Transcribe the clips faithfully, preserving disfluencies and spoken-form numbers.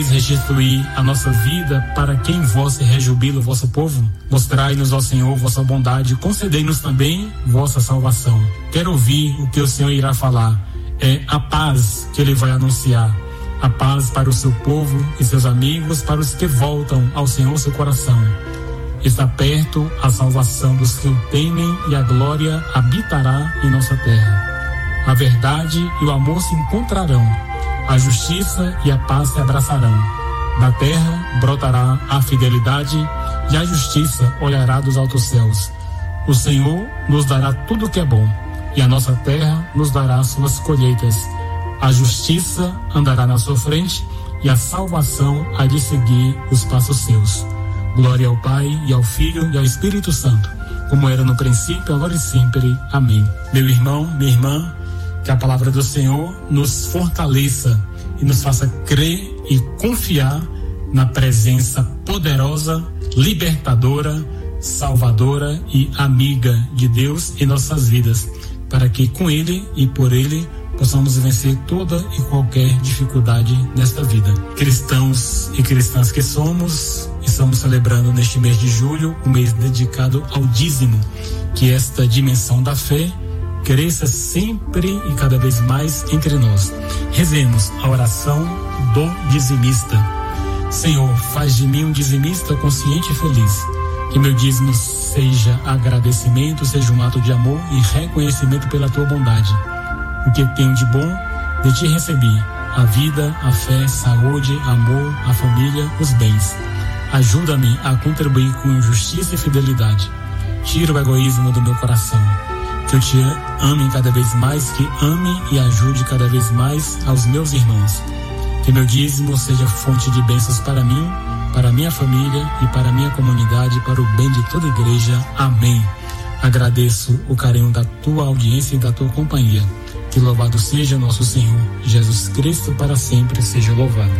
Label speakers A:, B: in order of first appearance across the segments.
A: restituir a nossa vida para que em vós se rejubila o vosso povo? Mostrai-nos, ó Senhor, vossa bondade, concedei-nos também vossa salvação. Quero ouvir o que o Senhor irá falar. É a paz que Ele vai anunciar. A paz para o seu povo e seus amigos, para os que voltam ao Senhor seu coração. Está perto a salvação dos que o temem e a glória habitará em nossa terra. A verdade e o amor se encontrarão. A justiça e a paz se abraçarão. Da terra brotará a fidelidade e a justiça olhará dos altos céus. O Senhor nos dará tudo o que é bom e a nossa terra nos dará suas colheitas. A justiça andará na sua frente e a salvação há de seguir os passos seus. Glória ao Pai e ao Filho e ao Espírito Santo, como era no princípio, agora e sempre. Amém. Meu irmão, minha irmã, que a palavra do Senhor nos fortaleça e nos faça crer e confiar na presença poderosa, libertadora, salvadora e amiga de Deus em nossas vidas, para que com Ele e por Ele possamos vencer toda e qualquer dificuldade nesta vida. Cristãos e cristãs que somos, estamos celebrando neste mês de julho o mês dedicado ao dízimo, que esta dimensão da fé cresça sempre e cada vez mais entre nós. Rezemos a oração do dizimista. Senhor, faz de mim um dizimista consciente e feliz. Que meu dízimo seja agradecimento, seja um ato de amor e reconhecimento pela tua bondade. O que tenho de bom, de ti recebi: a vida, a fé, saúde, amor, a família, os bens. Ajuda-me a contribuir com justiça e fidelidade. Tira o egoísmo do meu coração. Que eu te ame cada vez mais, que ame e ajude cada vez mais aos meus irmãos. Que meu dízimo seja fonte de bênçãos para mim, para a minha família e para a minha comunidade, para o bem de toda a igreja. Amém. Agradeço o carinho da tua audiência e da tua companhia. Que louvado seja nosso Senhor Jesus Cristo, para sempre seja louvado.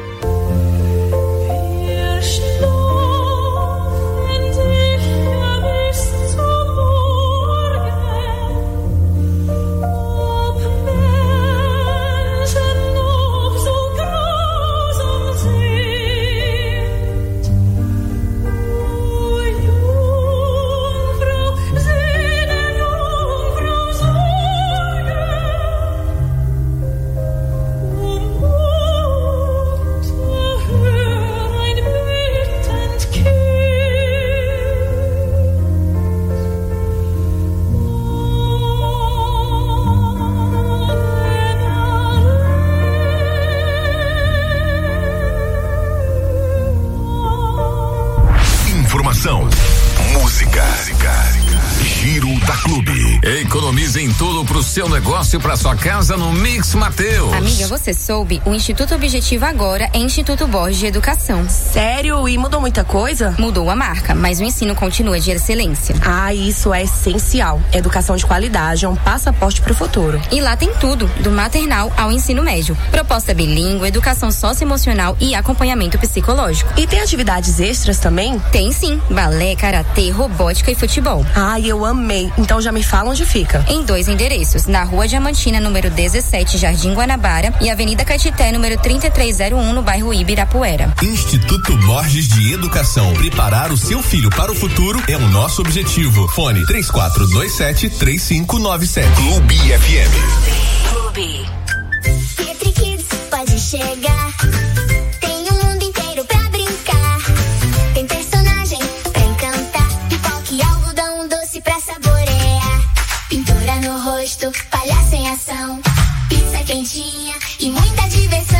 B: Economize em tudo pro seu negócio e pra sua casa no Mix Mateus.
C: Amiga, você soube? O Instituto Objetivo agora é Instituto Borges de Educação.
D: Sério? E mudou muita coisa?
C: Mudou a marca, mas o ensino continua de excelência.
D: Ah, isso é essencial. Educação de qualidade é um passaporte pro futuro.
C: E lá tem tudo, do maternal ao ensino médio. Proposta bilíngue, educação socioemocional e acompanhamento psicológico.
D: E tem atividades extras também?
C: Tem sim, balé, karatê, robótica e futebol.
D: Ai, eu amei. Então já me fala onde fica.
C: Em dois endereços, na Rua Diamantina, número dezessete, Jardim Guanabara, e Avenida Caetité, número trinta e três zero um, no bairro Ibirapuera.
E: Instituto Borges de Educação. Preparar o seu filho para o futuro é o nosso objetivo. Fone três quatro dois sete, três cinco nove sete. Clube F M.
F: Clube. Petri Kids pode chegar. Tem um mundo inteiro pra brincar. Tem personagem pra encantar. Pipoca e algodão doce pra saborear. Pintura no rosto, palhaço em ação. Pizza quentinha e muita diversão.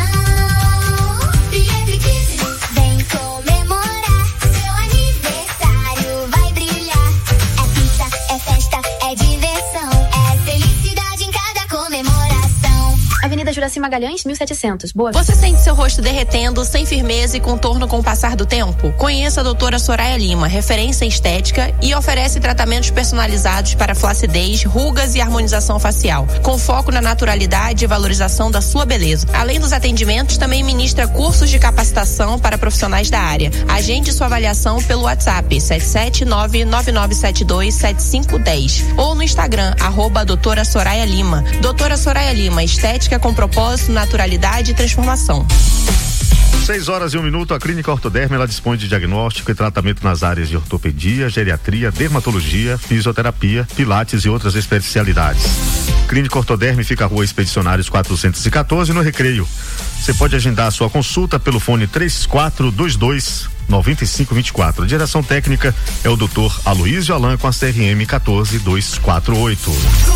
F: Petri Kids vem comemorar. Seu aniversário vai brilhar. É pizza, é festa, é diversão. É felicidade em cada comemoração.
G: Avenida Juraci Magalhães, mil e setecentos. Boa.
H: Você sente seu rosto derretendo, sem firmeza e contorno com o passar do tempo? Conheça a doutora Soraya Lima, referência em estética, e oferece tratamentos personalizados para flacidez, rugas e harmonização facial, com foco na naturalidade e valorização da sua beleza. Além dos atendimentos, também ministra cursos de capacitação para profissionais da área. Agende sua avaliação pelo WhatsApp sete sete nove, nove nove sete dois, sete cinco um zero ou no Instagram, arroba doutora Soraya Lima. Doutora Soraya Lima, estética com propósito, naturalidade e transformação.
I: seis horas e um minuto, a Clínica Ortoderme, ela dispõe de diagnóstico e tratamento nas áreas de ortopedia, geriatria, dermatologia, fisioterapia, pilates e outras especialidades. Clínica Ortoderme fica à Rua Expedicionários quatrocentos e quatorze, no Recreio. Você pode agendar a sua consulta pelo fone três quatro dois dois nove cinco dois quatro. A direção técnica é o doutor Aloísio Alan com a C R M um quatro dois quatro oito.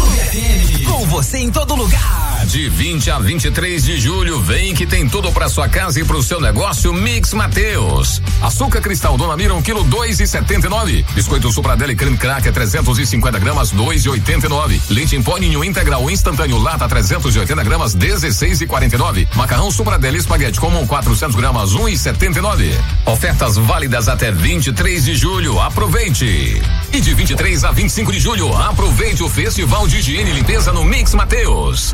B: Com você em todo lugar. De vinte a vinte e três de julho, vem que tem tudo para sua casa e pro seu negócio. Mix Mateus. Açúcar cristal Dona Mira, um quilo dois e setenta e nove. Biscoito Supradela e creme cracker trezentos e cinquenta gramas, dois e oitenta e nove. Leite em pó Ninho integral instantâneo lata trezentos e oitenta gramas, dezesseis e quarenta e nove. Macarrão Supradela espaguete comum quatrocentos gramas, um e setenta e nove. Ofertas válidas até vinte e três de julho. Aproveite. E de vinte e três a vinte e cinco de julho, aproveite o Festival de Higiene e Limpeza no Mix Mateus.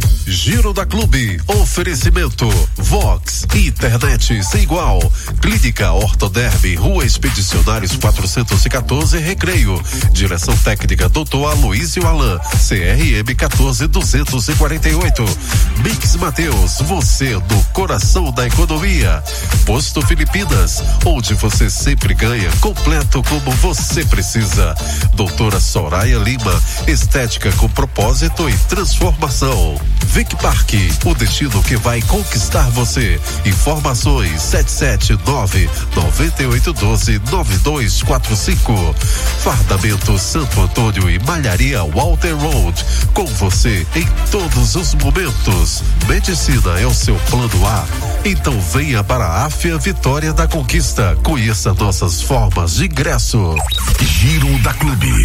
J: Giro da Clube, oferecimento Vox, internet sem igual, Clínica Ortoderme, Rua Expedicionários quatrocentos e quatorze, Recreio, direção técnica doutor Aloísio Alan, C R M um quatro dois quatro oito. Mix Mateus, você no coração da economia. Posto Filipinas, onde você sempre ganha, completo como você precisa. Doutora Soraya Lima, estética com propósito e transformação. Vic Park, o destino que vai conquistar você. Informações sete sete nove nove oito um dois nove dois quatro cinco. Fardamento Santo Antônio e Malharia Walter Road, com você em todos os momentos. Medicina é o seu plano A. Então venha para a Áfia Vitória da Conquista. Conheça nossas formas de ingresso.
E: Giro da Clube.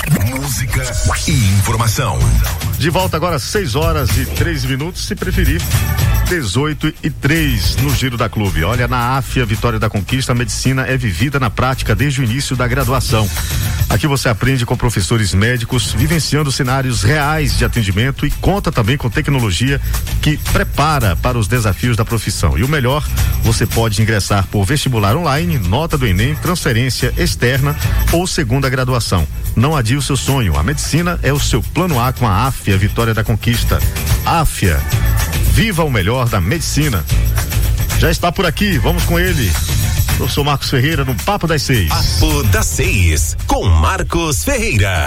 E: Música e informação.
I: De volta agora às seis horas e três minutos, se preferir, dezoito e três no Giro da Clube. Olha, na Áfia Vitória da Conquista, a medicina é vivida na prática desde o início da graduação. Aqui você aprende com professores médicos, vivenciando cenários reais de atendimento e conta também com tecnologia que prepara para os desafios da profissão. E o melhor, você pode ingressar por vestibular online, nota do Enem, transferência externa ou segunda graduação. Não adie o seu sonho. A medicina é o seu plano A com a Áfia Vitória da Conquista. Áfia, viva o melhor da medicina. Já está por aqui, vamos com ele. Eu sou Marcos Ferreira no Papo das Seis.
E: Papo das Seis, com Marcos Ferreira.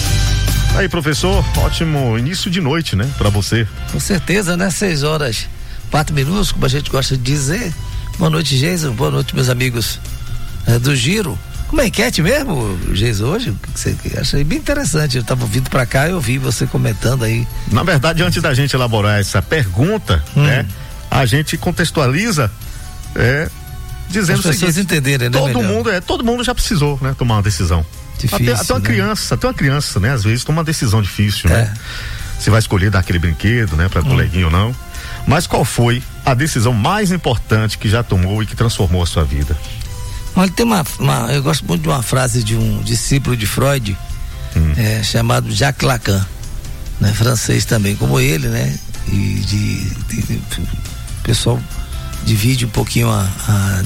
I: Aí, professor, ótimo início de noite, né, pra você.
K: Com certeza, né, seis horas, quatro minutos, como a gente gosta de dizer. Boa noite, Geison, boa noite, meus amigos é, do Giro. Uma enquete mesmo, Geison, hoje, que você achei bem interessante. Eu estava ouvindo para cá e eu vi você comentando aí.
I: Na verdade, antes da gente elaborar essa pergunta, hum. né, a gente contextualiza, é, dizendo
K: as pessoas entenderem, né?
I: Todo mundo, é, todo mundo já precisou, né, tomar uma decisão.
K: Difícil,
I: até, até uma
K: né?
I: criança, até uma criança, né, às vezes toma uma decisão difícil, é. né? Você vai escolher dar aquele brinquedo, né, para hum. coleguinha ou não. Mas qual foi a decisão mais importante que já tomou e que transformou a sua vida?
K: Olha, tem uma, uma, eu gosto muito de uma frase de um discípulo de Freud, hum. é, chamado Jacques Lacan, né, francês também, como ele, né? E de, de, de, o pessoal divide um pouquinho a, a,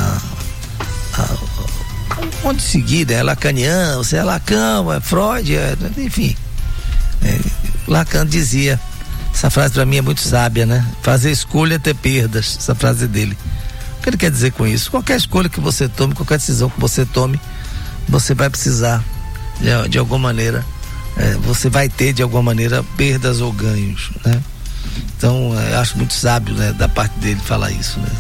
K: a, a onde seguir, né? Lacaniano, você é Lacan, é Freud, é, enfim. É, Lacan dizia, essa frase para mim é muito sábia, né? Fazer escolha é ter perdas, essa frase dele. O que ele quer dizer com isso? Qualquer escolha que você tome, qualquer decisão que você tome, você vai precisar de, de alguma maneira, é, você vai ter de alguma maneira perdas ou ganhos, né? Então, eu acho muito sábio, né, da parte dele falar isso, né?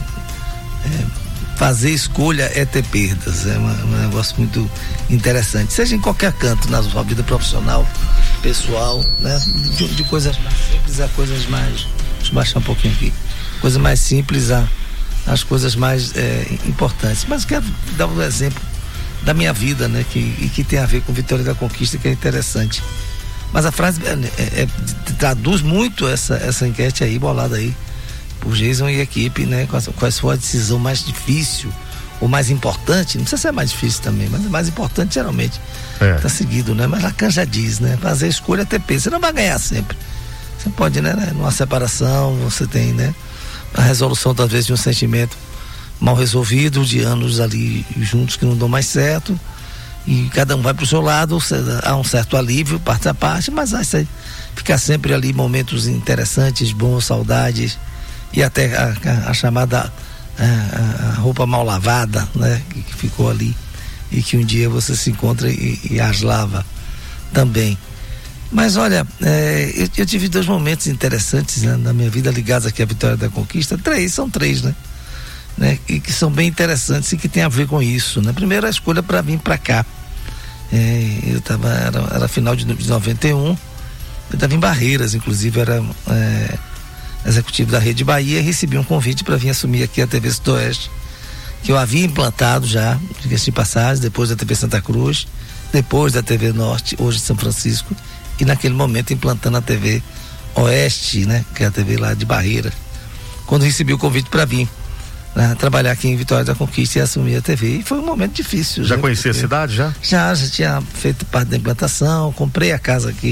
K: É, fazer escolha é ter perdas, é uma, um negócio muito interessante, seja em qualquer canto, na sua vida profissional, pessoal, né? De, de coisas mais simples a coisas mais, deixa eu baixar um pouquinho aqui, coisas mais simples a as coisas mais é, importantes. Mas quero dar um exemplo da minha vida, né? Que, e que tem a ver com Vitória da Conquista, que é interessante. Mas a frase é, é, é, traduz muito essa, essa enquete aí, bolada aí, por Geison e equipe, né? Qual, qual foi a decisão mais difícil ou mais importante? Não sei se é mais difícil também, mas é mais importante geralmente. É. Tá seguido, né? Mas Lacan já diz, né? Fazer escolha é ter peso. Você não vai ganhar sempre. Você pode, né? Numa separação, você tem, né? A resolução talvez de um sentimento mal resolvido, de anos ali juntos que não dão mais certo, e cada um vai pro seu lado, há um certo alívio, parte a parte, mas vai ficar sempre ali momentos interessantes, bons, saudades, e até a, a, a chamada a, a roupa mal lavada, né? Que, que ficou ali e que um dia você se encontra e, e as lava também. Mas olha, é, eu, eu tive dois momentos interessantes, né, na minha vida ligados aqui à Vitória da Conquista. Três, são três, né? né? E que são bem interessantes e que tem a ver com isso, né? Primeiro, a escolha para vir para cá. É, eu tava, era, era final de, de noventa e um, eu estava em Barreiras, inclusive era é, executivo da Rede Bahia, e recebi um convite para vir assumir aqui a T V Sudoeste, que eu havia implantado já, diga-se de passagem, depois da T V Santa Cruz, depois da T V Norte, hoje de São Francisco, e naquele momento implantando a T V Oeste, né, que é a T V lá de Barreiras, quando recebi o convite para vir, né, trabalhar aqui em Vitória da Conquista e assumir a T V, e foi um momento difícil.
I: Já
K: né,
I: conhecia a cidade, já?
K: Já, já tinha feito parte da implantação, comprei a casa aqui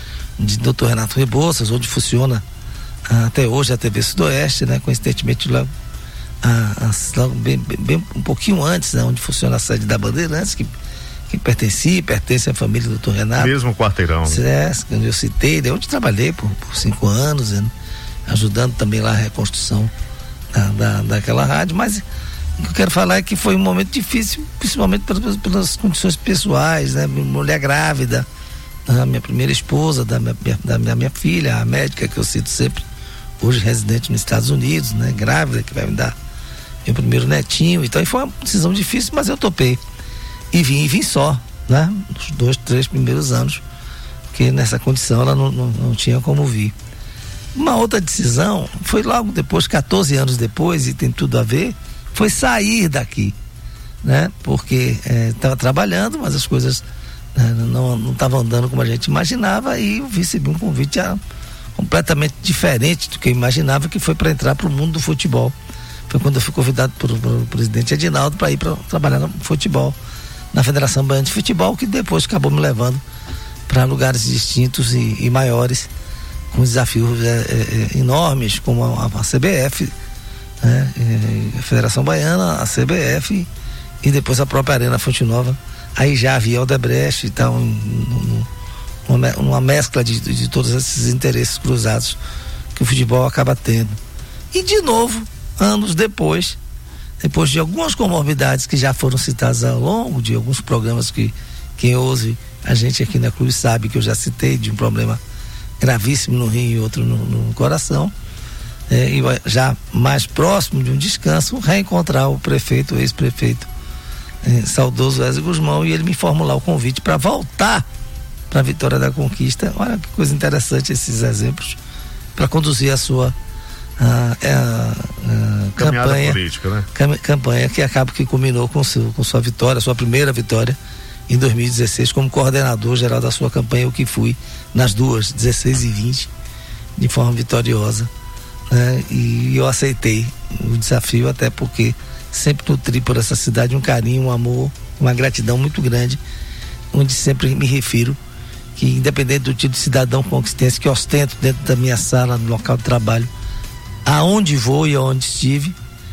K: de doutor Renato Rebouças, onde funciona ah, até hoje a T V Sudoeste, né, coincidentemente lá, ah, ah, logo bem, bem, bem, um pouquinho antes, né, onde funciona a sede da Bandeirantes, que que pertencia, pertence à família do doutor Renato.
I: Mesmo quarteirão.
K: É, eu citei, né, onde trabalhei por, por cinco anos, né, ajudando também lá a reconstrução da, da, daquela rádio, mas o que eu quero falar é que foi um momento difícil, principalmente pelas, pelas condições pessoais, né, mulher grávida, a minha primeira esposa, da minha, da minha, minha filha, a médica que eu cito sempre, hoje residente nos Estados Unidos, né, grávida, que vai me dar meu primeiro netinho, então e foi uma decisão difícil, mas eu topei. E vim, e vim só, né? Nos dois, três primeiros anos, porque nessa condição ela não, não, não tinha como vir. Uma outra decisão foi logo depois, quatorze anos depois, e tem tudo a ver, foi sair daqui, né? Porque estava é, trabalhando, mas as coisas né, não estavam andando como a gente imaginava, e eu recebi um convite a, completamente diferente do que eu imaginava, que foi para entrar para o mundo do futebol. Foi quando eu fui convidado pelo, pelo presidente Edinaldo para ir para trabalhar no futebol, na Federação Baiana de Futebol, que depois acabou me levando para lugares distintos e, e maiores, com desafios é, é, enormes, como a, a C B F, né, a Federação Baiana, a C B F e depois a própria Arena Fonte Nova. Aí já havia Odebrecht e tal, um, um, uma, uma mescla de, de todos esses interesses cruzados que o futebol acaba tendo. E de novo, anos depois, depois de algumas comorbidades que já foram citadas ao longo de alguns programas que quem ouve a gente aqui na Clube sabe que eu já citei, de um problema gravíssimo no rim e outro no, no coração, é, e já mais próximo de um descanso, reencontrar o prefeito, o ex-prefeito é, saudoso Wesley Guzmão, e ele me formular o convite para voltar para a Vitória da Conquista. Olha que coisa interessante esses exemplos, para conduzir a sua A, a, a campanha
I: política, né?
K: cam, campanha que acaba que culminou com, seu, com sua vitória, sua primeira vitória em dois mil e dezesseis como coordenador geral da sua campanha, o que fui nas duas, dezesseis e vinte, de forma vitoriosa, né? E eu aceitei o desafio, até porque sempre nutri por essa cidade um carinho, um amor, uma gratidão muito grande, onde sempre me refiro que, independente do tipo de cidadão conquistense que ostento dentro da minha sala, no local de trabalho, aonde vou e aonde estive,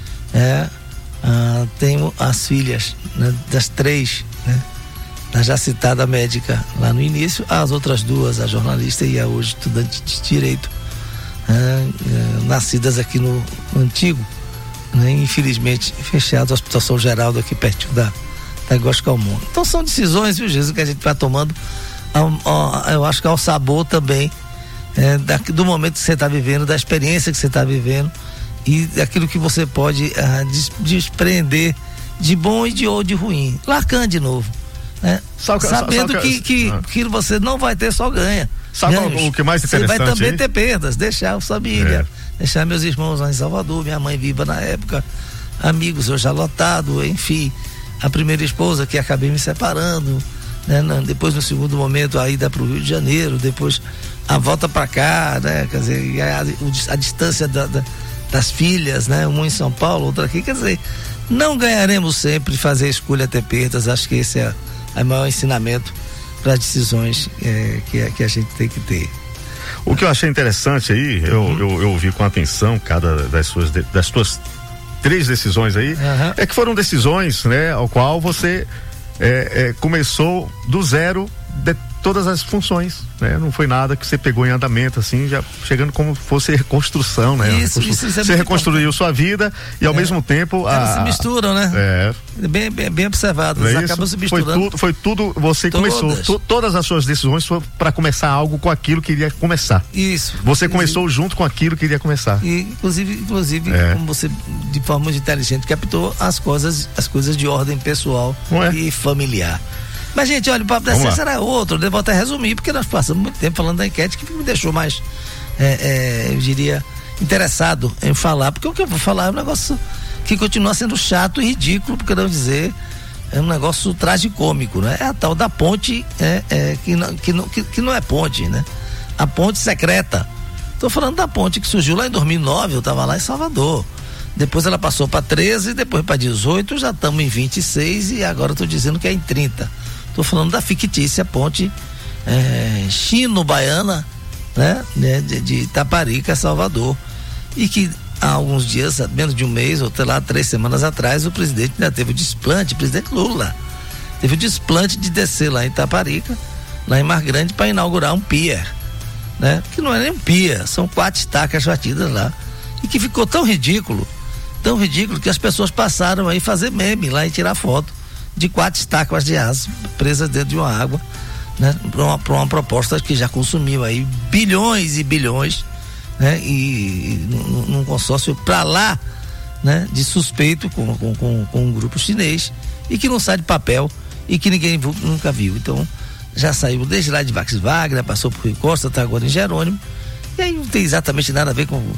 K: é, ah, tenho as filhas, né, das três, né, da já citada médica lá no início, as outras duas, a jornalista e a hoje estudante de Direito, é, é, nascidas aqui no, no antigo, né, infelizmente fechado o Hospital São Geraldo, aqui pertinho da, da Góis Calmon. Então são decisões, viu, Jesus, que a gente vai tomando, ao, ao, eu acho que ao sabor também É, da, do momento que você está vivendo, da experiência que você está vivendo e daquilo que você pode ah, des, desprender de bom e de, ou de ruim. Lacan de novo, né? Só que, sabendo só, só que, que, ah. que você não vai ter, só ganha.
I: Sabe Ganhos. O que mais interessante?
K: Você vai também
I: aí?
K: ter perdas, deixar a família,
I: é.
K: deixar meus irmãos lá em Salvador, minha mãe viva na época, amigos eu já lotado, enfim, a primeira esposa que acabei me separando, né? Depois no segundo momento a ida para o Rio de Janeiro, depois a volta para cá, né? Quer dizer, a, a, a distância da, da, das filhas, né? Uma em São Paulo, outra aqui, quer dizer, não ganharemos sempre, fazer escolha até perdas. Acho que esse é o maior ensinamento para as decisões é, que, que a gente tem que ter.
I: O que eu achei interessante aí, eu, uhum. eu, eu ouvi com atenção cada das suas, das suas três decisões aí, uhum. é que foram decisões, né, ao qual você é, é, começou do zero, de, todas as funções, né? Não foi nada que você pegou em andamento, assim, já chegando como fosse reconstrução, né?
K: Isso, Reconstru... isso, isso é
I: você reconstruiu bom. Sua vida e ao é. mesmo tempo...
K: Elas
I: a...
K: se misturam, né?
I: É.
K: Bem, bem, bem observado, eles acabam se misturando.
I: Foi tudo, foi tudo você todas. começou, to, todas as suas decisões foram para começar algo com aquilo que iria começar.
K: Isso.
I: Você começou junto com aquilo que iria começar.
K: E, inclusive, inclusive é. como você, de forma muito inteligente, captou as coisas, as coisas de ordem pessoal é. e familiar. Mas, gente, olha, o papo da ciência era outro, eu vou até resumir, porque nós passamos muito tempo falando da enquete que me deixou mais, é, é, eu diria, interessado em falar, porque o que eu vou falar é um negócio que continua sendo chato e ridículo, por que não dizer, é um negócio tragicômico, né? É a tal da ponte, é, é, que, não, que, não, que, que não é ponte, né? A ponte secreta. Tô falando da ponte que surgiu lá em dois mil e nove, eu tava lá em Salvador. Depois ela passou para treze, depois para dezoito, já estamos em vinte e seis e agora eu tô dizendo que é em trinta. Estou falando da fictícia ponte é, chino-baiana, né? De, de Itaparica, Salvador. E que há alguns dias, menos de um mês, ou sei lá, três semanas atrás, o presidente ainda teve o desplante, o presidente Lula, teve o desplante de descer lá em Itaparica, lá em Mar Grande, para inaugurar um pier, né? Que não é nem um pier, são quatro estacas batidas lá. E que ficou tão ridículo, tão ridículo, que as pessoas passaram aí fazer meme lá e tirar foto de quatro estacas de aço presas dentro de uma água, né? Para uma, uma proposta que já consumiu aí bilhões e bilhões, né? E, e num, num consórcio para lá, né? De suspeito com, com, com, com um grupo chinês e que não sai de papel e que ninguém nunca viu. Então já saiu desde lá de Vax Wagner, passou por Rui Costa, está agora em Jerônimo, e aí não tem exatamente nada a ver com,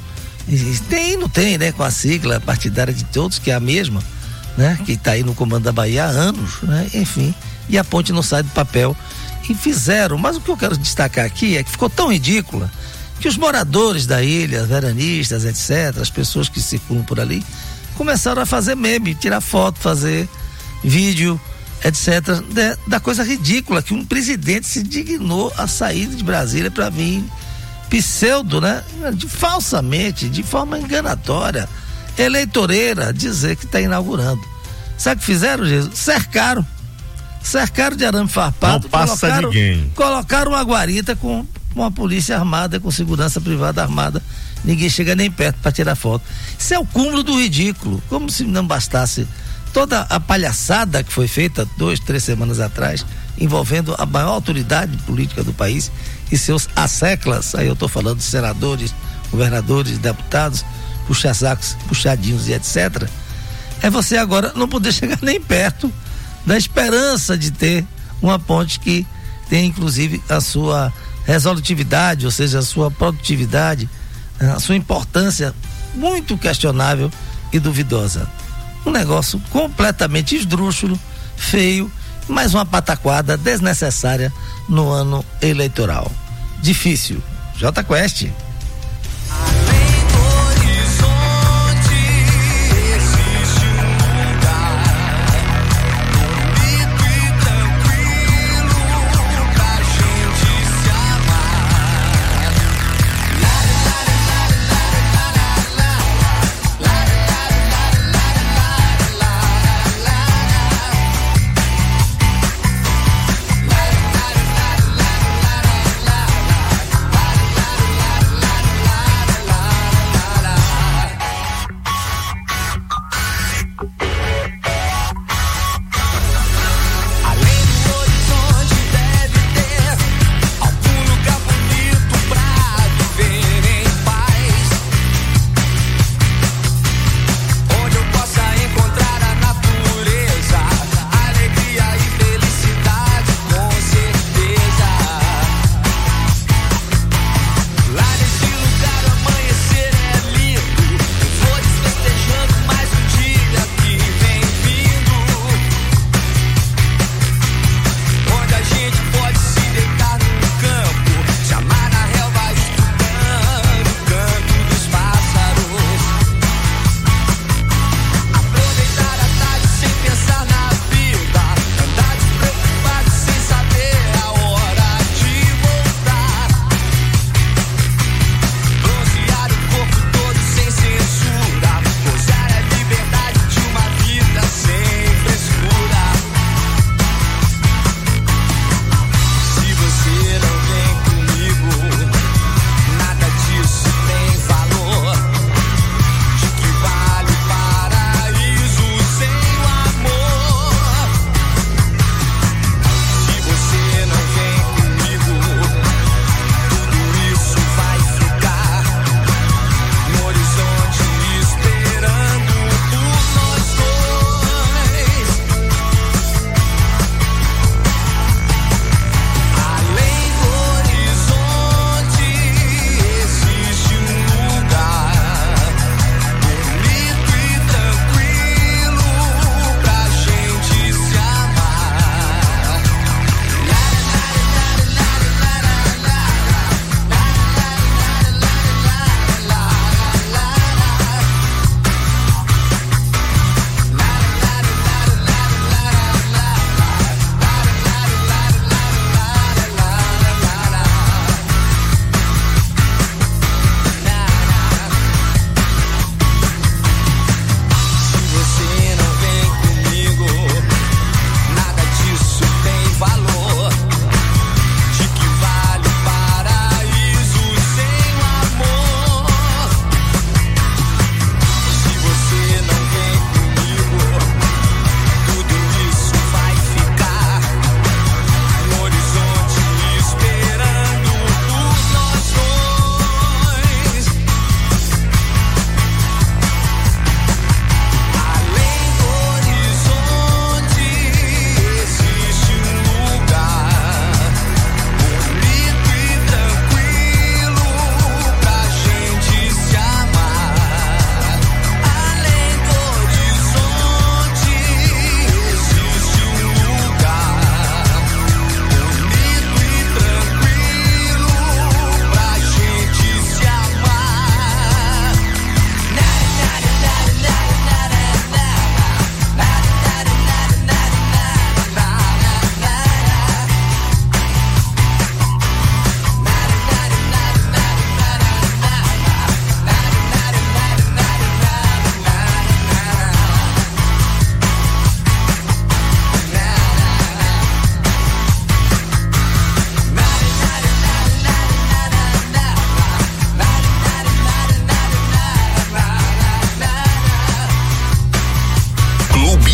K: tem, não tem, né? Com a sigla partidária de todos, que é a mesma, né? Que está aí no comando da Bahia há anos, né? Enfim, e a ponte não sai do papel e fizeram, mas o que eu quero destacar aqui é que ficou tão ridícula que os moradores da ilha, veranistas, etcétera, as pessoas que circulam por ali, começaram a fazer meme, tirar foto, fazer vídeo, etcétera, de, da coisa ridícula que um presidente se dignou a sair de Brasília para vir pseudo, né? De, falsamente, de forma enganatória, eleitoreira, dizer que está inaugurando. Sabe o que fizeram, Jesus? Cercaram. Cercaram de arame farpado.
I: Não passa
K: colocaram,
I: ninguém.
K: Colocaram uma guarita com uma polícia armada, com segurança privada armada. Ninguém chega nem perto para tirar foto. Isso é o cúmulo do ridículo. Como se não bastasse toda a palhaçada que foi feita dois, três semanas atrás, envolvendo a maior autoridade política do país e seus asseclas. Aí eu estou falando de senadores, governadores, deputados, puxa-sacos, puxadinhos e etcétera. É você agora não poder chegar nem perto da esperança de ter uma ponte que tem inclusive a sua resolutividade, ou seja, a sua produtividade, a sua importância muito questionável e duvidosa. Um negócio completamente esdrúxulo, feio, mais uma pataquada desnecessária no ano eleitoral. Difícil. J Quest.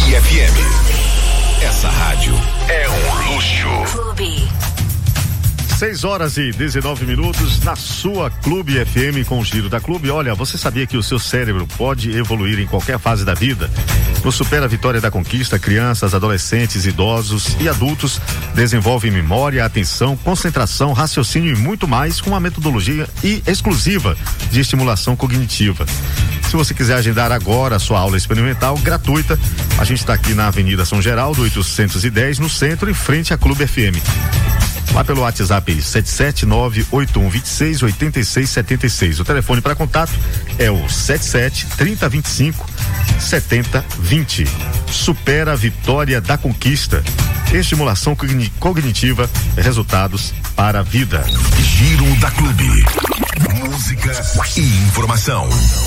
E: Clube F M. Essa rádio é um luxo.
C: Clube.
I: seis horas e dezenove minutos na sua Clube F M com o Giro da Clube. Olha, você sabia que o seu cérebro pode evoluir em qualquer fase da vida? No Supera Vitória da Conquista, crianças, adolescentes, idosos e adultos desenvolvem memória, atenção, concentração, raciocínio e muito mais com uma metodologia e exclusiva de estimulação cognitiva. Se você quiser agendar agora a sua aula experimental gratuita, a gente está aqui na Avenida São Geraldo, oitocentos e dez, no centro, em frente à Clube F M. Lá pelo WhatsApp sete sete nove oito um dois seis oito seis sete seis. O telefone para contato é o sete sete, trinta, vinte e cinco, setenta, vinte. Supera Vitória da Conquista. Estimulação cognitiva, resultados para a vida.
E: Giro da Clube. Música e informação.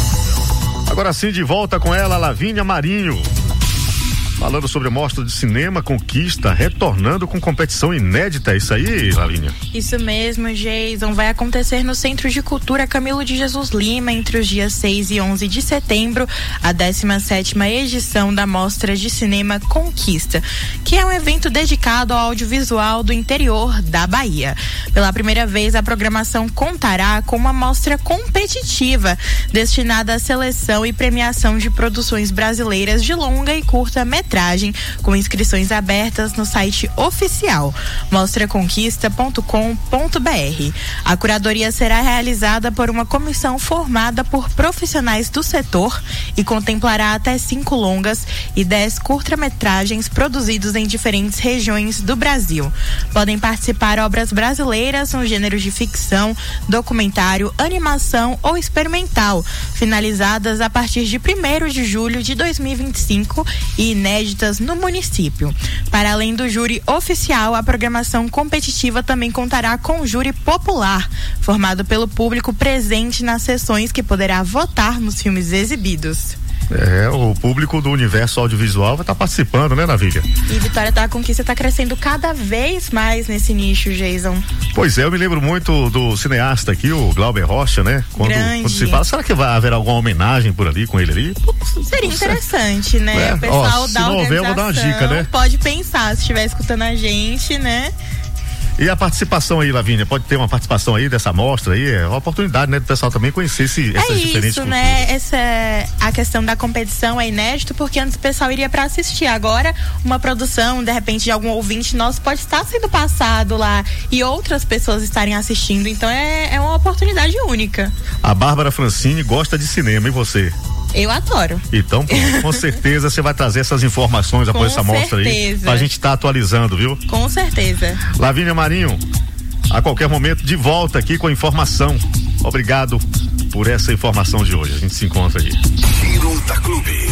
I: Agora sim, de volta com ela, Lavínia Marinho. Falando sobre a mostra de cinema Conquista, retornando com competição inédita. É isso aí, Lavínia?
H: Isso mesmo, Jason. Vai acontecer no Centro de Cultura Camilo de Jesus Lima entre os dias seis e onze de setembro, a décima sétima edição da Mostra de Cinema Conquista, que é um evento dedicado ao audiovisual do interior da Bahia. Pela primeira vez, a programação contará com uma mostra competitiva destinada à seleção e premiação de produções brasileiras de longa e curta metragem, com inscrições abertas no site oficial mostra conquista ponto com ponto b r. A curadoria será realizada por uma comissão formada por profissionais do setor e contemplará até cinco longas e dez curta-metragens produzidos em diferentes regiões do Brasil. Podem participar obras brasileiras no gênero de ficção, documentário, animação ou experimental, finalizadas a partir de primeiro de julho de dois mil e vinte e cinco e inéditas no município. Para além do júri oficial, a programação competitiva também contará com o júri popular, formado pelo público presente nas sessões, que poderá votar nos filmes exibidos.
I: É, o público do universo audiovisual vai estar tá participando, né, Navília?
H: E Vitória da Conquista está crescendo cada vez mais nesse nicho, Jason.
I: Pois é, eu me lembro muito do cineasta aqui, o Glauber Rocha, né? Quando, quando se fala, será que vai haver alguma homenagem por ali com ele ali?
H: Seria interessante, né?
I: É,
H: o pessoal
I: ó,
H: da
I: se não houver, eu vou dar uma dica, né?
H: Pode pensar, se estiver escutando a gente, né?
I: E a participação aí, Lavínia, pode ter uma participação aí dessa mostra aí, é uma oportunidade, né, do pessoal também conhecer esse, essas
H: é
I: diferentes
H: isso,
I: culturas.
H: né, essa, a questão da competição é inédito, porque antes o pessoal iria para assistir, agora uma produção, de repente, de algum ouvinte nosso pode estar sendo passado lá e outras pessoas estarem assistindo, então é, é uma oportunidade única.
I: A Bárbara Francini gosta de cinema, e você?
H: Eu adoro.
I: Então, pô, com certeza você vai trazer essas informações após essa mostra aí, pra gente estar tá atualizando, viu?
H: Com certeza.
I: Lavínia Marinho, a qualquer momento de volta aqui com a informação. Obrigado por essa informação de hoje. A gente se encontra aí.
E: Giro da Clube.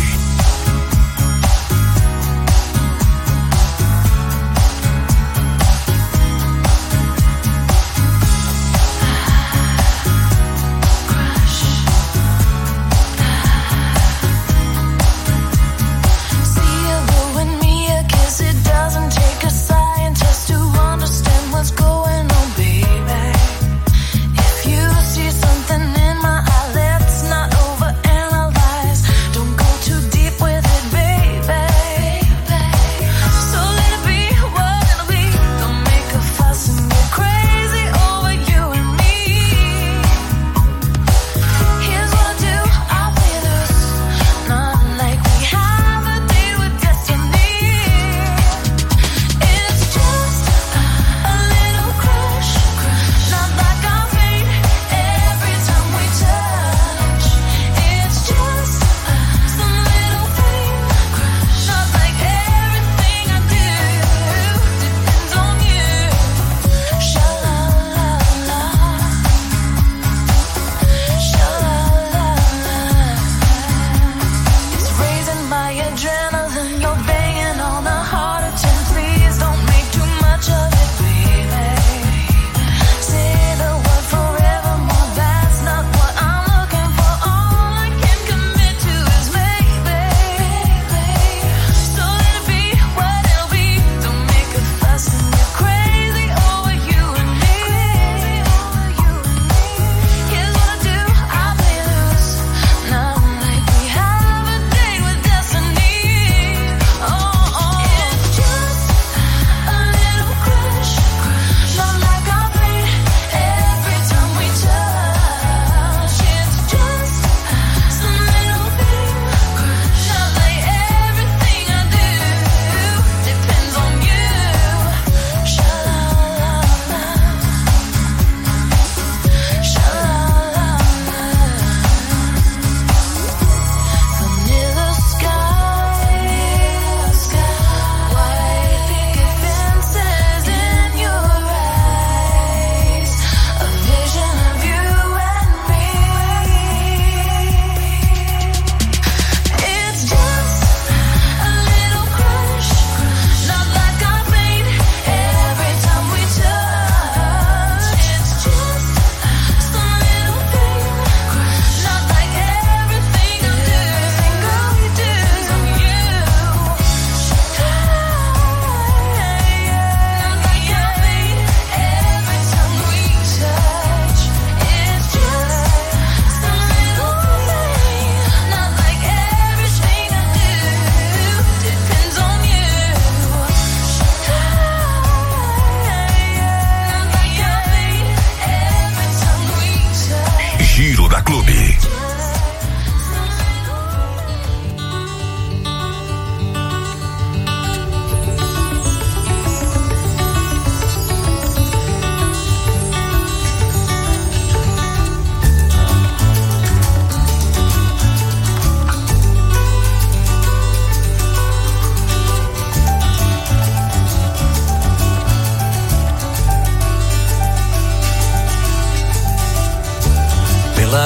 F: Something in my eye, let's not overanalyze. Don't go too deep.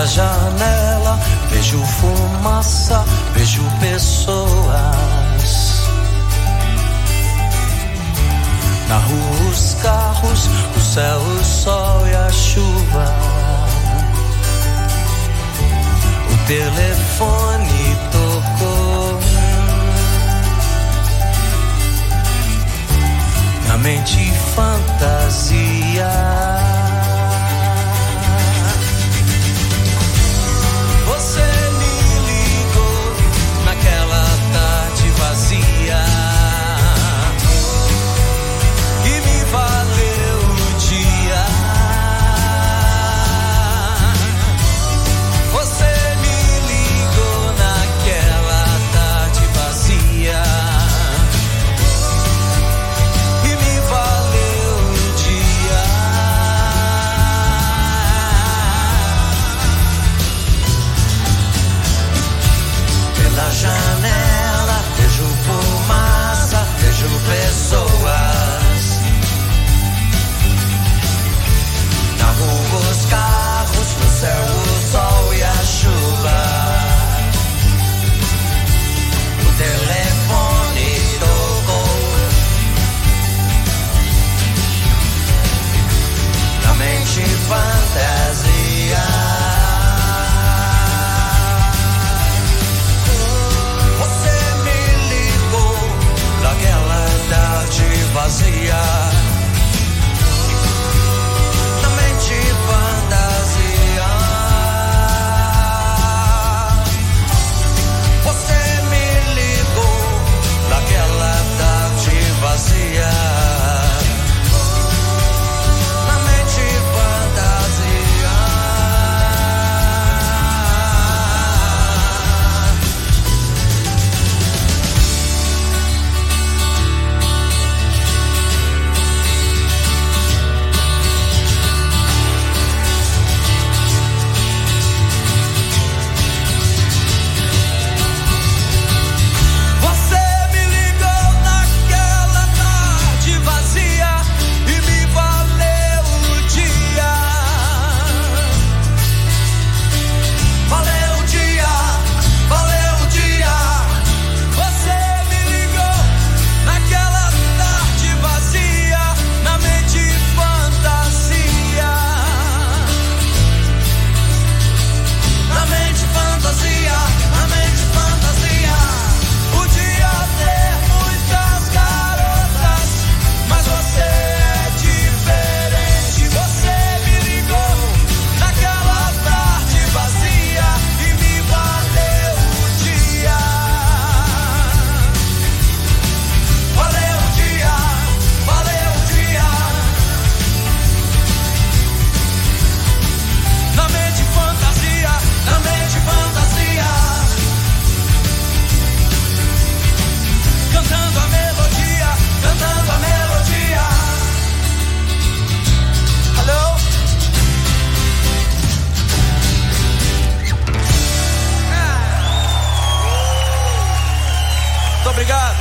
L: Pela janela vejo fumaça, vejo pessoas. Na rua os carros, o céu, o sol e a chuva. O telefone tocou. Na mente fantasia. Você me ligou naquela tarde vazia e me valeu o dia. Você me ligou naquela tarde vazia e me valeu o dia. Pela janela vejo fumaça, vejo pessoas. Na rua os carros, no céu o sol e a chuva. O telefone tocou. Na mente fantasia. Você me ligou naquela tarde vazia. Na mente fantasia. Você me ligou naquela tarde vazia. Na mente fantasia. Você me ligou naquela tarde vazia e me valeu o dia. Valeu o dia, valeu o dia. Você me ligou naquela tarde vazia, na mente fantasia. Na mente fantasia, na mente fantasia. Podia ter muitas garotas, mas você é diferente. Você me ligou naquela tarde vazia e me valeu o dia. Valeu o dia, valeu o dia. Na mente fantasia, na mente fantasia. Cantando a melodia, cantando a melodia. Alô? Muito obrigado.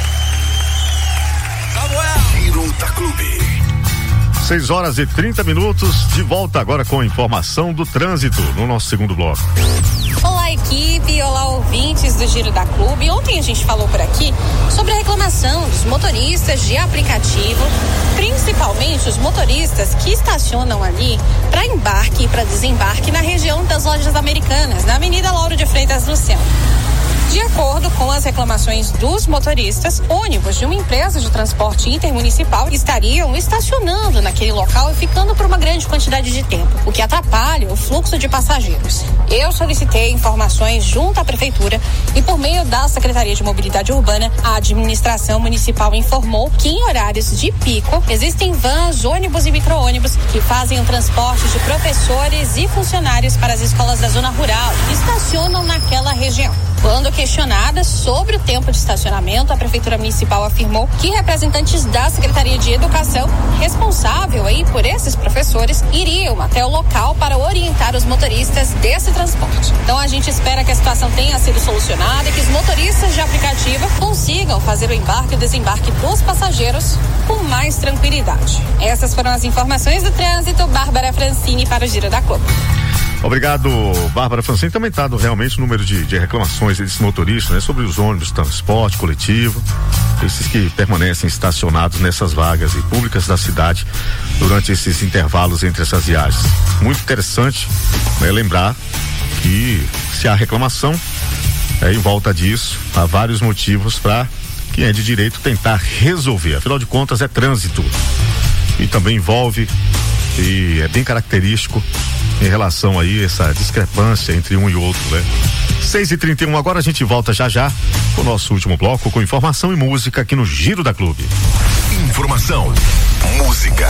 L: Samuel.
E: Giro da Clube.
I: seis horas e trinta minutos, de volta agora com informação do trânsito no nosso segundo bloco.
H: Olá, equipe, olá, ouvintes do Giro da Clube. Ontem a gente falou por aqui sobre a reclamação dos motoristas de aplicativo, principalmente os motoristas que estacionam ali para embarque e para desembarque na região das Lojas Americanas, na Avenida Lauro de Freitas no centro. De acordo com as reclamações dos motoristas, ônibus de uma empresa de transporte intermunicipal estariam estacionando naquele local e ficando por uma grande quantidade de tempo, o que atrapalha o fluxo de passageiros. Eu solicitei informações junto à prefeitura e, por meio da Secretaria de Mobilidade Urbana, a administração municipal informou que em horários de pico existem vans, ônibus e micro-ônibus que fazem o transporte de professores e funcionários para as escolas da zona rural que estacionam naquela região. Quando questionada sobre o tempo de estacionamento, a Prefeitura Municipal afirmou que representantes da Secretaria de Educação, responsável aí por esses professores, iriam até o local para orientar os motoristas desse transporte. Então a gente espera que a situação tenha sido solucionada e que os motoristas de aplicativo consigam fazer o embarque e o desembarque dos passageiros com mais tranquilidade. Essas foram as informações do trânsito. Bárbara Francini para o Giro da Clube.
I: Obrigado, Bárbara Francine. Também está realmente o número de, de reclamações desses motoristas, né? Sobre os ônibus, transporte coletivo, esses que permanecem estacionados nessas vagas e públicas da cidade durante esses intervalos entre essas viagens. Muito interessante, né, lembrar que se há reclamação, é, em volta disso, há vários motivos para quem é de direito tentar resolver. Afinal de contas, é trânsito e também envolve, e é bem característico em relação aí essa discrepância entre um e outro, né? seis e trinta e um, agora a gente volta já já com o nosso último bloco com informação e música aqui no Giro da Clube.
E: Informação, música,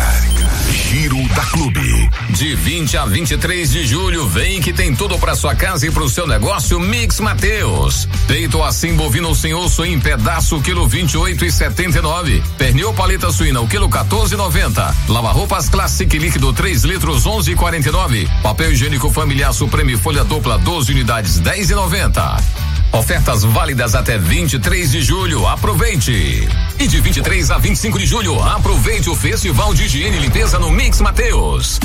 E: Giro da Clube.
B: De vinte a vinte e três de julho, vem que tem tudo para sua casa e para o seu negócio. Mix Mateus. Peito assim bovino sem osso em pedaço, quilo vinte e oito e setenta e nove. Pernil paleta suína, o quilo quatorze e noventa. Lava roupas Classic líquido três litros, onze e quarenta e nove. Papel higiênico familiar Supreme folha dupla doze unidades, dez e noventa. Ofertas válidas até vinte e três de julho. Aproveite! E de vinte e três a vinte e cinco de julho, aproveite o Festival de Higiene e Limpeza no Mix Mateus.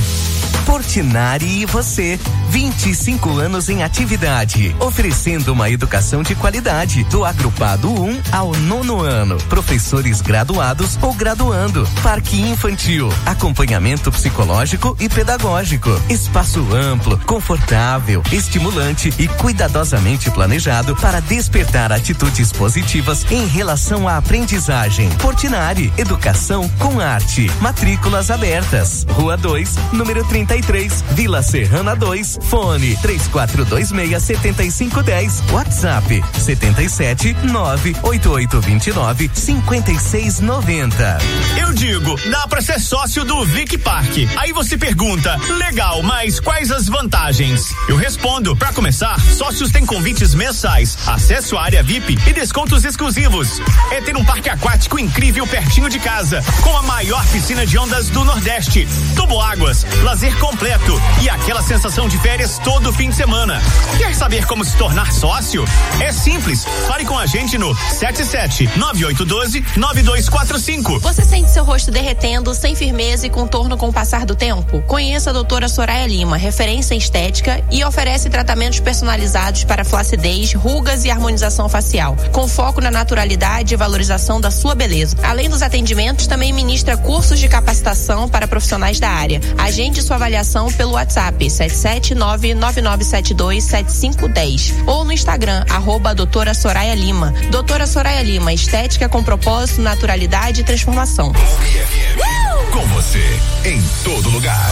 M: Portinari e você, vinte e cinco anos em atividade, oferecendo uma educação de qualidade, do agrupado um ao nono ano, professores graduados ou graduando, parque infantil, acompanhamento psicológico e pedagógico, espaço amplo, confortável, estimulante e cuidadosamente planejado para despertar atitudes positivas em relação à aprendizagem. Portinari, educação com arte, matrículas abertas, Rua dois, número trinta e três, Vila Serrana dois, fone três quatro dois seis, sete cinco um zero, WhatsApp setenta e sete, nove oito oito dois nove, cinco seis nove zero.
N: Eu digo, dá pra ser sócio do Vic Park. Aí você pergunta, legal, mas quais as vantagens? Eu respondo, pra começar, sócios têm convites mensais, acesso à área V I P e descontos exclusivos. É ter um parque aquático incrível pertinho de casa, com a maior piscina de ondas do Nordeste, toboáguas, lazer completo e aquela sensação de férias todo fim de semana. Quer saber como se tornar sócio? É simples, fale com a gente no sete sete nove oito um dois nove dois quatro cinco.
H: Você sente seu rosto derretendo, sem firmeza e contorno com o passar do tempo? Conheça a doutora Soraya Lima, referência em estética e oferece tratamentos personalizados para flacidez, rugas e harmonização facial, com foco na naturalidade e valorização da sua beleza. Além dos atendimentos, também ministra cursos de capacitação para profissionais da área. Agende sua avaliação pelo WhatsApp sete sete nove nove nove sete dois sete cinco um zero ou no Instagram, arroba doutora Soraya Lima. Doutora Soraya Lima, estética com propósito, naturalidade e transformação.
E: Com você, em todo lugar.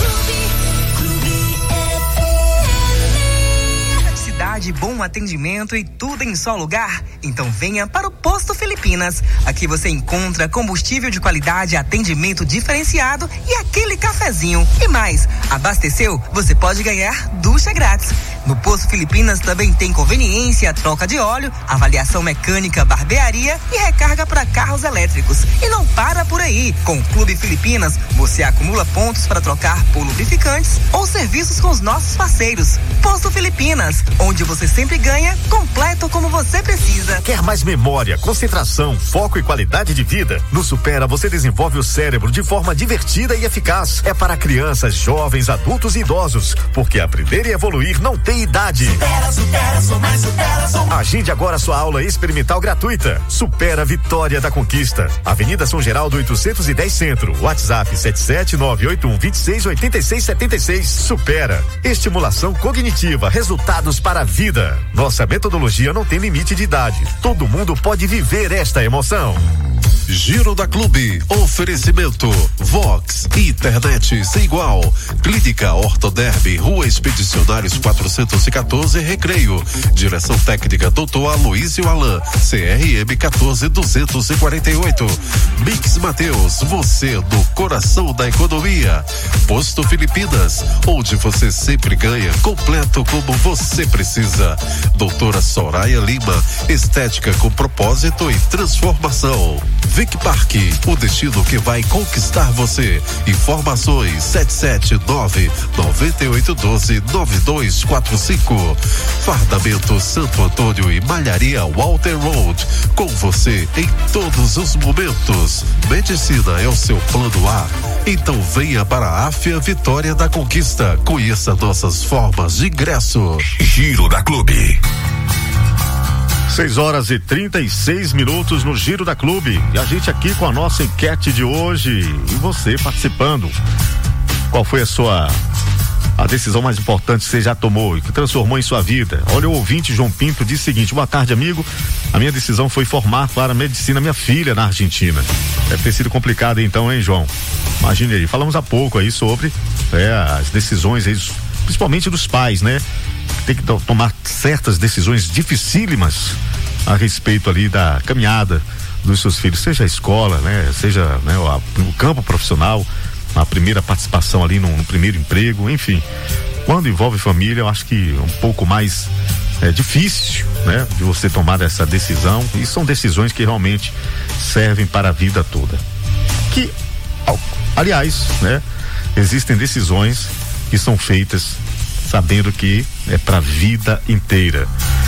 O: Bom atendimento e tudo em só lugar? Então venha para o Posto Filipinas. Aqui você encontra combustível de qualidade, atendimento diferenciado e aquele cafezinho. E mais, abasteceu? Você pode ganhar ducha grátis. No Posto Filipinas também tem conveniência, troca de óleo, avaliação mecânica, barbearia e recarga para carros elétricos. E não para por aí. Com o Clube Filipinas, você acumula pontos para trocar por lubrificantes ou serviços com os nossos parceiros. Posto Filipinas, onde você sempre ganha, completo como você precisa.
I: Quer mais memória, concentração, foco e qualidade de vida? No Supera você desenvolve o cérebro de forma divertida e eficaz. É para crianças, jovens, adultos e idosos, porque aprender e evoluir não tem idade.
L: Supera, supera, sou mais supera, sou mais.
I: Agende agora sua aula experimental gratuita. Supera Vitória da Conquista. Avenida São Geraldo oitocentos e dez Centro. WhatsApp sete sete nove oito um dois seis oito seis sete seis. Supera. Estimulação cognitiva, resultados para a vida. Nossa metodologia não tem limite de idade. Todo mundo pode viver esta emoção.
J: Giro da Clube, oferecimento Vox, internet sem igual, Clínica Ortoderbe, Rua Expedicionários quatrocentos e quatorze, Recreio, direção técnica doutor Aloysio Alain, C R M quatorze duzentos e quarenta e oito, Mix Mateus, você do coração da economia, Posto Filipinas, onde você sempre ganha, completo como você precisa, doutora Soraya Lima, estética com propósito e transformação. Vic Park, o destino que vai conquistar você. Informações sete sete nove, nove oito um dois, nove dois quatro cinco. Fardamento Santo Antônio e Malharia Walter Road, com você em todos os momentos. Medicina é o seu plano A. Então venha para a Áfia Vitória da Conquista. Conheça nossas formas de ingresso.
B: Giro da Clube.
I: seis horas e trinta e seis minutos no Giro da Clube. E a gente aqui com a nossa enquete de hoje. E você participando. Qual foi a sua a decisão mais importante que você já tomou e que transformou em sua vida? Olha, o ouvinte João Pinto disse o seguinte: boa tarde, amigo. A minha decisão foi formar para a medicina minha filha na Argentina. Deve ter sido complicado então, hein, João? Imagine aí. Falamos há pouco aí sobre é, as decisões aí, principalmente dos pais, né? Tem que tomar certas decisões dificílimas a respeito ali da caminhada dos seus filhos, seja a escola, né? Seja, né, o, o campo profissional, a primeira participação ali no, no primeiro emprego, enfim. Quando envolve família, eu acho que é um pouco mais é, difícil, né? De você tomar essa decisão, e são decisões que realmente servem para a vida toda. Que, aliás, né? Existem decisões que são feitas sabendo que é para a vida inteira.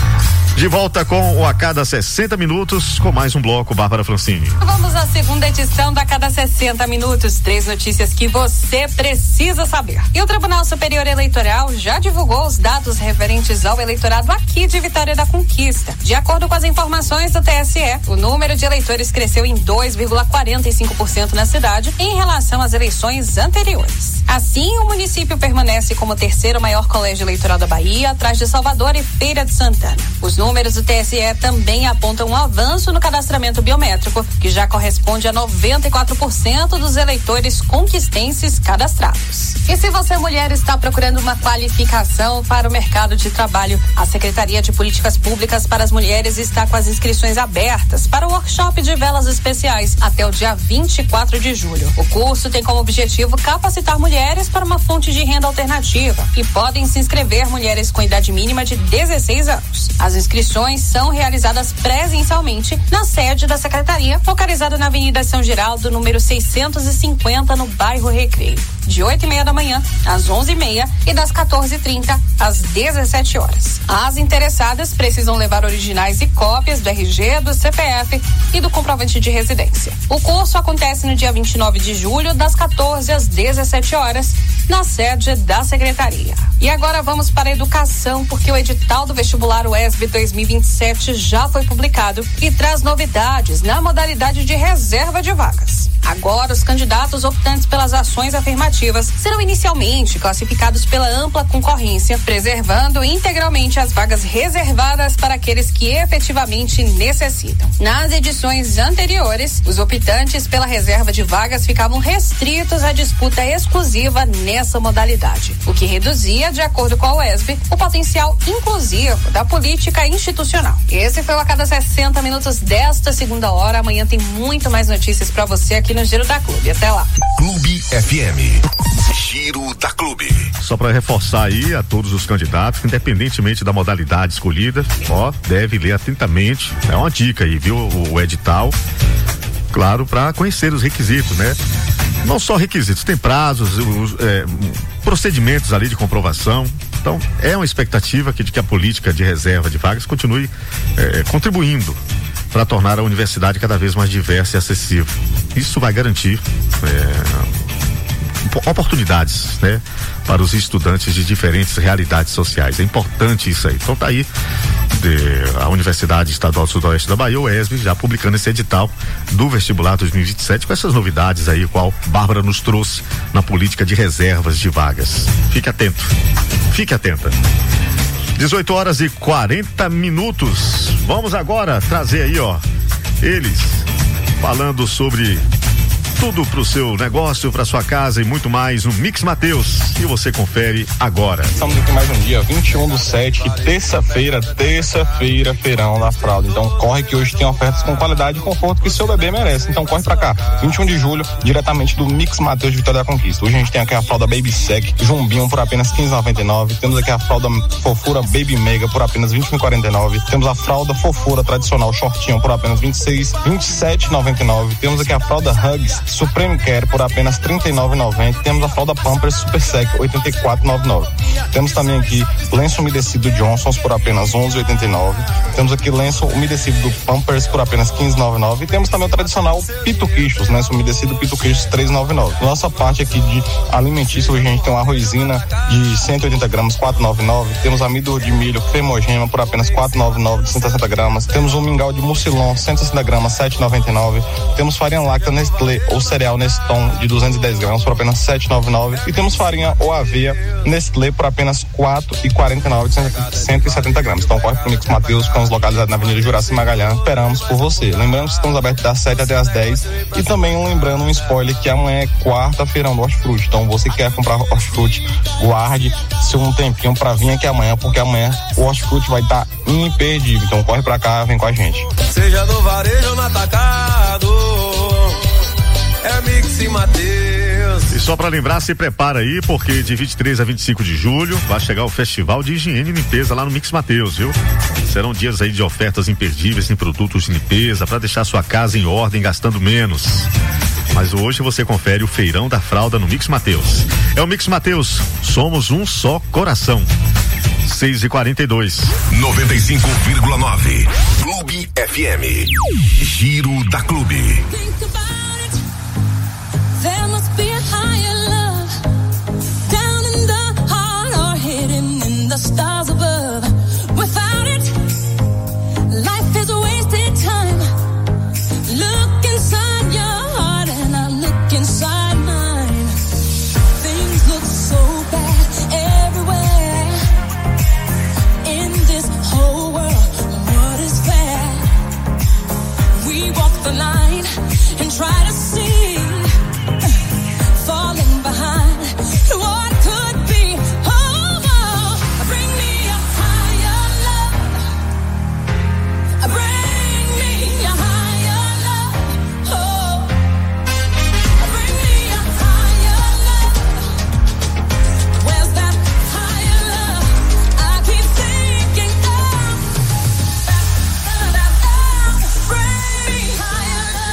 I: De volta com o A Cada sessenta Minutos, com mais um bloco, Bárbara Francini.
P: Vamos à segunda edição da Cada sessenta Minutos. Três notícias que você precisa saber. E o Tribunal Superior Eleitoral já divulgou os dados referentes ao eleitorado aqui de Vitória da Conquista. De acordo com as informações do T S E, o número de eleitores cresceu em dois vírgula quarenta e cinco por cento na cidade em relação às eleições anteriores. Assim, o município permanece como o terceiro maior colégio eleitoral da Bahia, atrás de Salvador e Feira de Santana. Os números do T S E também apontam um avanço no cadastramento biométrico, que já corresponde a noventa e quatro por cento dos eleitores conquistenses cadastrados. E se você, mulher, está procurando uma qualificação para o mercado de trabalho, a Secretaria de Políticas Públicas para as Mulheres está com as inscrições abertas para o workshop de velas especiais até o dia vinte e quatro de julho. O curso tem como objetivo capacitar mulheres para uma fonte de renda alternativa e podem se inscrever mulheres com idade mínima de dezesseis anos. As inscrições são realizadas presencialmente na sede da Secretaria, localizada na Avenida São Geraldo, número seiscentos e cinquenta, no bairro Recreio, de oito e meia da manhã às onze e meia e das quatorze e trinta às dezessete horas. As interessadas precisam levar originais e cópias do R G, do C P F e do comprovante de residência. O curso acontece no dia vinte e nove de julho, das quatorze às dezessete horas, na sede da Secretaria. E agora vamos para a educação, porque o edital do vestibular U E S B dois mil e vinte e sete já foi publicado e traz novidades na modalidade de reserva de vagas. Agora, os candidatos optantes pelas ações afirmativas serão inicialmente classificados pela ampla concorrência, preservando integralmente as vagas reservadas para aqueles que efetivamente necessitam. Nas edições anteriores, os optantes pela reserva de vagas ficavam restritos à disputa exclusiva nessa modalidade, o que reduzia, de acordo com a U E S B, o potencial inclusivo da política institucional. Esse foi o A Cada sessenta Minutos desta segunda hora. Amanhã tem muito mais notícias para você aqui no Giro da Clube. Até lá.
B: Clube F M. Giro da Clube.
I: Só para reforçar aí a todos os candidatos, independentemente da modalidade escolhida, ó, deve ler atentamente. É uma dica aí, viu? O, o edital, claro, para conhecer os requisitos, né? Não só requisitos, tem prazos, os, é, procedimentos ali de comprovação. Então, é uma expectativa que, de que a política de reserva de vagas continue é, contribuindo para tornar a universidade cada vez mais diversa e acessível. Isso vai garantir é, oportunidades, né, para os estudantes de diferentes realidades sociais. É importante isso aí. Então tá aí de, a Universidade Estadual do Sudoeste da Bahia, o U E S B, já publicando esse edital do vestibular dois mil e vinte e sete, com essas novidades aí, qual Bárbara nos trouxe na política de reservas de vagas. Fique atento, fique atenta. dezoito horas e quarenta minutos. Vamos agora trazer aí, ó, eles falando sobre Tudo pro seu negócio, pra sua casa e muito mais no Mix Mateus. E você confere agora.
Q: Estamos aqui mais um dia, vinte e um do sete, terça-feira, terça-feira, feirão da fralda. Então corre que hoje tem ofertas com qualidade e conforto que seu bebê merece. Então corre pra cá, vinte e um de julho, diretamente do Mix Mateus de Vitória da Conquista. Hoje a gente tem aqui a fralda Baby Sec, Jumbinho por apenas quinze reais e noventa e nove centavos. Temos aqui a fralda Fofura Baby Mega por apenas vinte e um reais e quarenta e nove centavos. Temos a fralda Fofura tradicional Shortinho por apenas vinte e seis, vinte e sete reais e noventa e nove centavos. Temos aqui a fralda Hugs Supreme Care por apenas trinta e nove reais e noventa centavos. Temos a fralda Pampers Super Sec oitenta e quatro reais e noventa e nove centavos. Temos também aqui lenço umedecido Johnson's por apenas onze reais e oitenta e nove centavos. Temos aqui lenço umedecido do Pampers por apenas quinze reais e noventa e nove centavos. E temos também o tradicional Pito Quichos, lenço umedecido Pito Quichos três reais e noventa e nove centavos. Nossa parte aqui de alimentício, hoje a gente tem uma arrozina de cento e oitenta gramas, quatro reais e noventa e nove centavos. Temos amido de milho cremogema por apenas quatro reais e noventa e nove centavos de cento e sessenta gramas. Temos um mingau de mucilon cento e sessenta gramas, sete reais e noventa e nove centavos. Temos farinha láctea Nestlé ou cereal Neston de duzentos e dez gramas por apenas sete reais e noventa e nove centavos. E temos farinha ou aveia Nestlé por apenas quatro reais e quarenta e nove centavos de cento e setenta gramas. Então corre pro Mix Mateus, ficamos localizados na Avenida Juraci Magalhães. Esperamos por você. Lembrando que estamos abertos das sete até as dez. E também lembrando um spoiler que amanhã é quarta-feirão do Hortifruti. Então você que quer comprar Hortifruti, guarde seu um tempinho pra vir aqui amanhã, porque amanhã o Hortifruti vai estar imperdível. Então corre pra cá, vem com a gente.
L: Seja no varejo ou no atacado, é Mix e Mateus.
I: E só pra lembrar, se prepara aí, porque de vinte e três a vinte e cinco de julho vai chegar o Festival de Higiene e Limpeza lá no Mix Mateus, viu? Serão dias aí de ofertas imperdíveis em produtos de limpeza pra deixar sua casa em ordem, gastando menos. Mas hoje você confere o Feirão da Fralda no Mix Mateus. É o Mix Mateus, somos um só coração. seis e quarenta e dois.
E: noventa e cinco vírgula nove. Clube F M. Giro da Clube.
R: There must be a higher love down in the heart or hidden in the stars above. Without it, life is a wasted time. Look inside your heart and I look inside mine. Things look so bad everywhere in this whole world. What is fair? We walk the line and try to see. Falling behind what could be. Oh, oh, bring me a higher love. Bring me a higher love. Oh, bring me a higher love. Where's that higher love? I keep thinking of. Bring me higher love.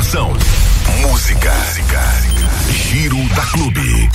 E: informação, música. Giro da Clube.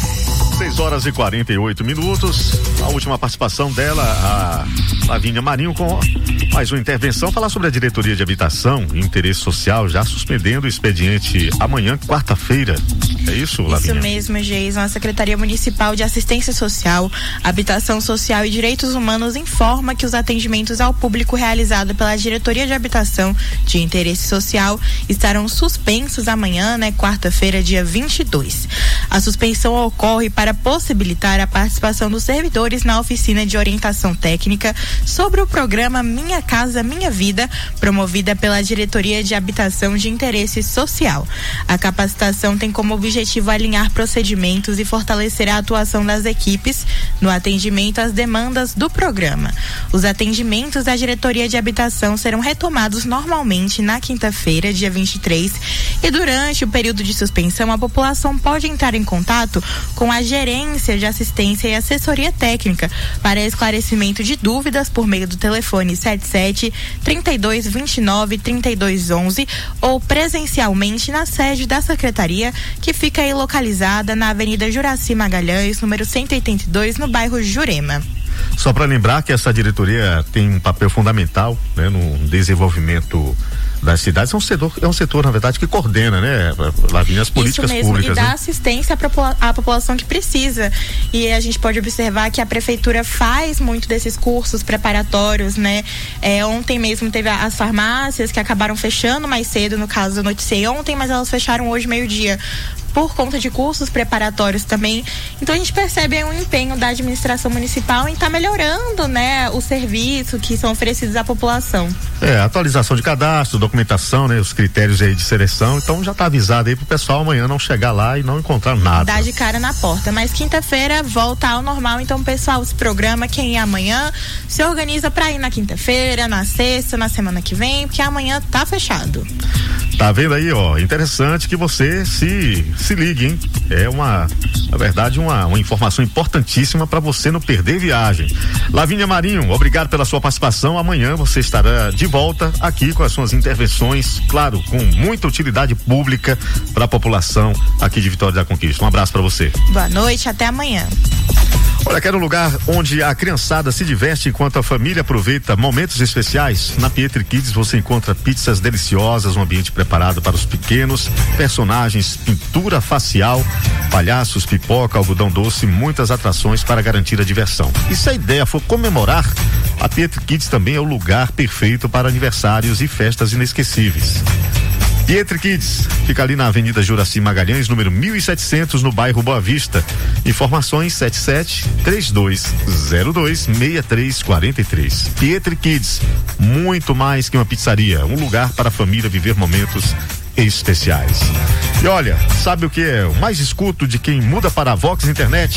I: seis horas e quarenta e oito minutos. A última participação dela, a Lavínia Marinho, com mais uma intervenção, falar sobre a diretoria de habitação e interesse social, já suspendendo o expediente amanhã, quarta-feira. É isso, Lavínia?
S: Isso mesmo, Geison. A Secretaria Municipal de Assistência Social, Habitação Social e Direitos Humanos informa que os atendimentos ao público realizados pela diretoria de habitação de interesse social estarão suspensos amanhã, né, quarta-feira, dia vinte e dois. A suspensão ocorre para possibilitar a participação dos servidores na oficina de orientação técnica sobre o programa Minha Casa Minha Vida, promovida pela Diretoria de Habitação de Interesse Social. A capacitação tem como objetivo alinhar procedimentos e fortalecer a atuação das equipes no atendimento às demandas do programa. Os atendimentos da Diretoria de Habitação serão retomados normalmente na quinta-feira, dia vinte e três, e durante o período de suspensão a população pode entrar em contato com a Gerência de Assistência e Assessoria Técnica para esclarecimento de dúvidas por meio do telefone setenta e sete, trinta e dois, vinte e nove, trinta e dois, onze ou presencialmente na sede da Secretaria, que fica aí localizada na Avenida Juraci Magalhães, número cento e oitenta e dois, no bairro Jurema.
I: Só para lembrar que essa diretoria tem um papel fundamental, né, no desenvolvimento das cidades. É um setor, é um setor, na verdade, que coordena, né, Lavínia, as políticas
S: Isso mesmo,
I: públicas.
S: E dá
I: né?
S: assistência à, popula- à população que precisa. E a gente pode observar que a prefeitura faz muito desses cursos preparatórios, né? É, ontem mesmo teve a, as farmácias que acabaram fechando mais cedo, no caso eu noticiei ontem, mas elas fecharam hoje meio-dia, por conta de cursos preparatórios também. Então a gente percebe um empenho da administração municipal em estar tá melhorando, né, o serviço que são oferecidos à população.
I: É, atualização de cadastro, documentação, né, os critérios aí de seleção. Então já tá avisado aí pro pessoal amanhã não chegar lá e não encontrar nada.
S: Dá de cara na porta, mas quinta-feira volta ao normal, então o pessoal se programa, quem ir amanhã se organiza pra ir na quinta-feira, na sexta, na semana que vem, porque amanhã tá fechado.
I: Tá vendo aí, ó, interessante que você se se ligue, hein? É uma, na verdade, uma, uma informação importantíssima para você não perder viagem. Lavínia Marinho, obrigado pela sua participação. Amanhã você estará de volta aqui com as suas intervenções, claro, com muita utilidade pública para a população aqui de Vitória da Conquista. Um abraço para você.
S: Boa noite, até amanhã.
I: Olha, quero um lugar onde a criançada se diverte enquanto a família aproveita momentos especiais. Na Pietri Kids você encontra pizzas deliciosas, um ambiente preparado para os pequenos, personagens, pintura facial, palhaços, pipoca, algodão doce, muitas atrações para garantir a diversão. E se a ideia for comemorar, a Pietri Kids também é o lugar perfeito para aniversários e festas inesquecíveis. Pietri Kids fica ali na Avenida Juraci Magalhães, número mil e setecentos, no bairro Boa Vista. Informações sete sete, três dois zero dois, seis três quatro três. Pietri Kids, muito mais que uma pizzaria, um lugar para a família viver momentos especiais. E olha, sabe o que é o mais escuto de quem muda para a Vox Internet?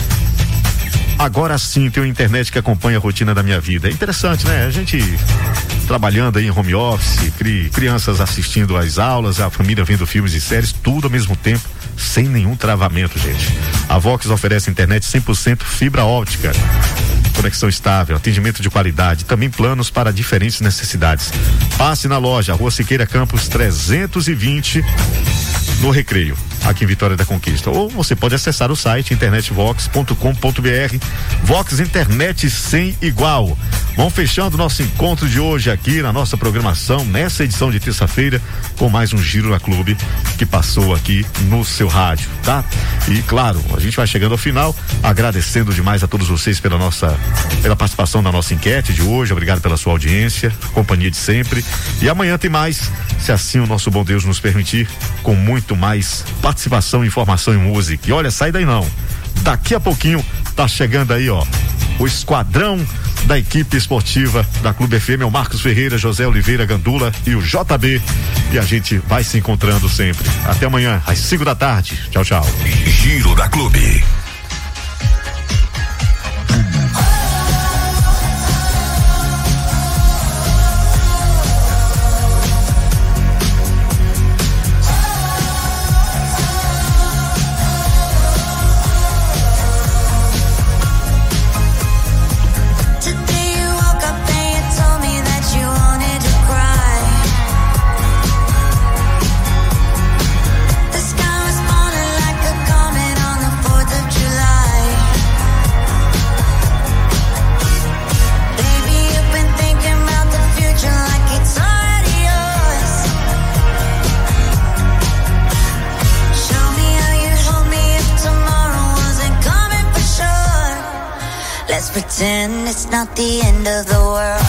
I: Agora sim tem uma internet que acompanha a rotina da minha vida. É interessante, né? A gente trabalhando aí em home office, cri, crianças assistindo às aulas, a família vendo filmes e séries, tudo ao mesmo tempo, sem nenhum travamento, gente. A Vox oferece internet cem por cento fibra óptica, conexão estável, atendimento de qualidade, também planos para diferentes necessidades. Passe na loja, Rua Siqueira Campos trezentos e vinte, no Recreio, aqui em Vitória da Conquista. Ou você pode acessar o site internet vox ponto com ponto b r. Vox Internet sem igual. Vamos fechando nosso encontro de hoje aqui na nossa programação, nessa edição de terça-feira, com mais um Giro da Clube que passou aqui no seu rádio, tá? E claro, a gente vai chegando ao final, agradecendo demais a todos vocês pela nossa, pela participação na nossa enquete de hoje. Obrigado pela sua audiência, companhia de sempre. E amanhã tem mais, se assim o nosso bom Deus nos permitir, com muito mais participação, informação e música. E olha, sai daí não. Daqui a pouquinho tá chegando aí, ó, o esquadrão da equipe esportiva da Clube F M, é o Marcos Ferreira, José Oliveira Gandula e o J B. E a gente vai se encontrando sempre. Até amanhã, às cinco da tarde. Tchau, tchau.
E: Giro da Clube.
F: And it's not the end of the world.